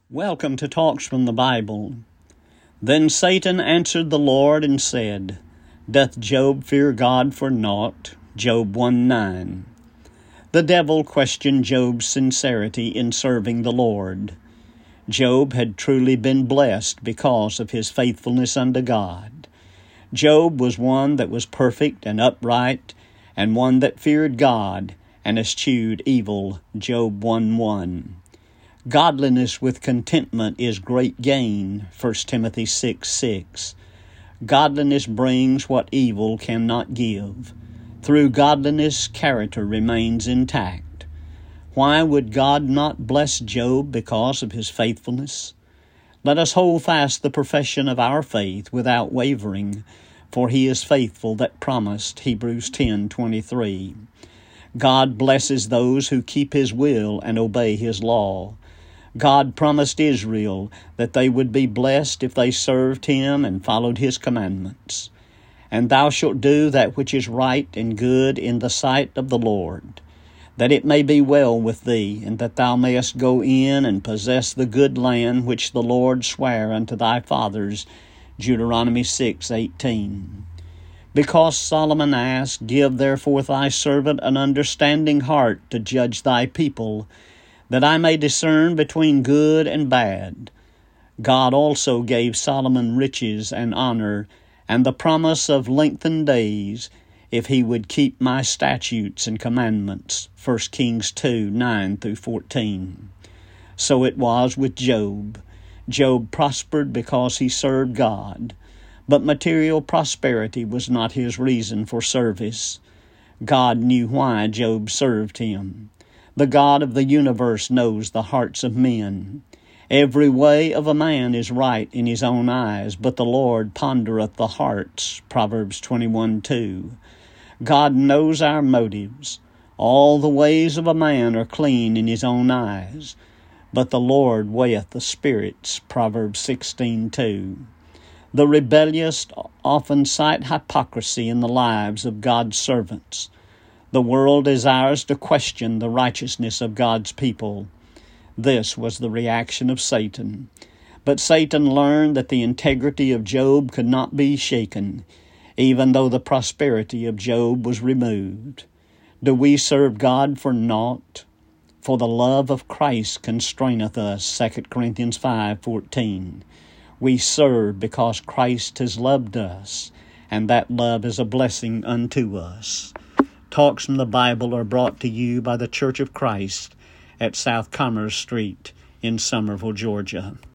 Welcome to Talks from the Bible. Then Satan answered the Lord and said, Doth Job fear God for naught? Job 1:9. The devil questioned Job's sincerity in serving the Lord. Job had truly been blessed because of his faithfulness unto God. Job was one that was perfect and upright, and one that feared God and eschewed evil. Job 1:1. Godliness with contentment is great gain. 1 Timothy 6:6. Godliness brings what evil cannot give. Through godliness, character remains intact. Why would God not bless Job because of his faithfulness? Let us hold fast the profession of our faith without wavering, for he is faithful that promised. Hebrews 10:23. God blesses those who keep his will and obey his law. God promised Israel that they would be blessed if they served him and followed his commandments. And thou shalt do that which is right and good in the sight of the Lord, that it may be well with thee, and that thou mayest go in and possess the good land which the Lord sware unto thy fathers. Deuteronomy 6:18. Because Solomon asked, Give therefore thy servant an understanding heart to judge thy people, that I may discern between good and bad. God also gave Solomon riches and honor, and the promise of lengthened days, if he would keep my statutes and commandments. 1 Kings 2:9-14. So it was with Job. Job prospered because he served God, but material prosperity was not his reason for service. God knew why Job served him. The God of the universe knows the hearts of men. Every way of a man is right in his own eyes, but the Lord pondereth the hearts. Proverbs 21:2. God knows our motives. All the ways of a man are clean in his own eyes, but the Lord weigheth the spirits. Proverbs 16:2. The rebellious often cite hypocrisy in the lives of God's servants. The world desires to question the righteousness of God's people. This was the reaction of Satan. But Satan learned that the integrity of Job could not be shaken, even though the prosperity of Job was removed. Do we serve God for naught? For the love of Christ constraineth us. 2 Corinthians 5:14. We serve because Christ has loved us, and that love is a blessing unto us. Talks from the Bible are brought to you by the Church of Christ at South Commerce Street in Summerville, Georgia.